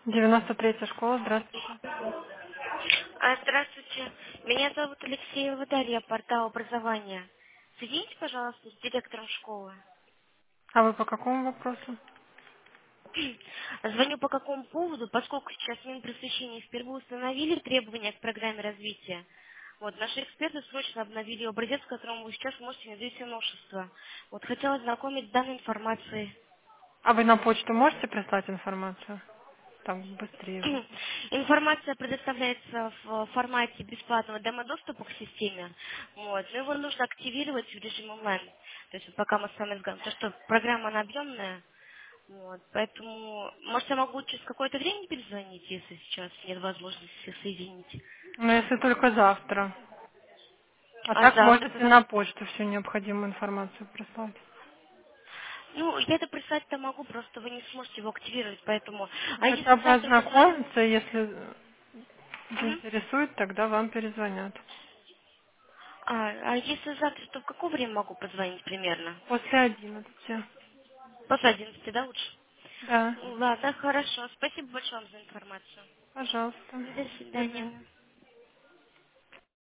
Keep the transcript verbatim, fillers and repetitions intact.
девяносто третья школа, здравствуйте. А, Здравствуйте. Меня зовут Алексеева Дарья, портал образования. Соедините, пожалуйста, с директором школы. А вы по какому вопросу? Звоню по какому поводу, поскольку сейчас Минпросвещение впервые установили требования к программе развития. Вот, наши эксперты срочно обновили образец, в котором вы сейчас можете внедрить все новшества. Вот, хотела ознакомить с данной информацией. А вы на почту можете прислать информацию? Так быстрее будет. Информация предоставляется в формате бесплатного демо-доступа к системе. Вот. Но его нужно активировать в режиме онлайн. То есть вот пока мы с вами разговариваем. Потому что программа она объемная. Вот. Поэтому, может, я могу через какое-то время перезвонить, если сейчас нет возможности соединить. Но если только завтра. А А так завтра можете тогда... на почту всю необходимую информацию прислать. Ну, я это прислать-то могу, просто вы не сможете его активировать, поэтому... Ну, А хотя если бы завтра позвонить... ознакомиться, если Мгм. заинтересует, тогда вам перезвонят. А, а если завтра, то в какое время могу позвонить примерно? После одиннадцати. После одиннадцати, да, лучше? Да, Ладно, хорошо. Спасибо большое вам за информацию. пожалуйста. До До свидания. свидания.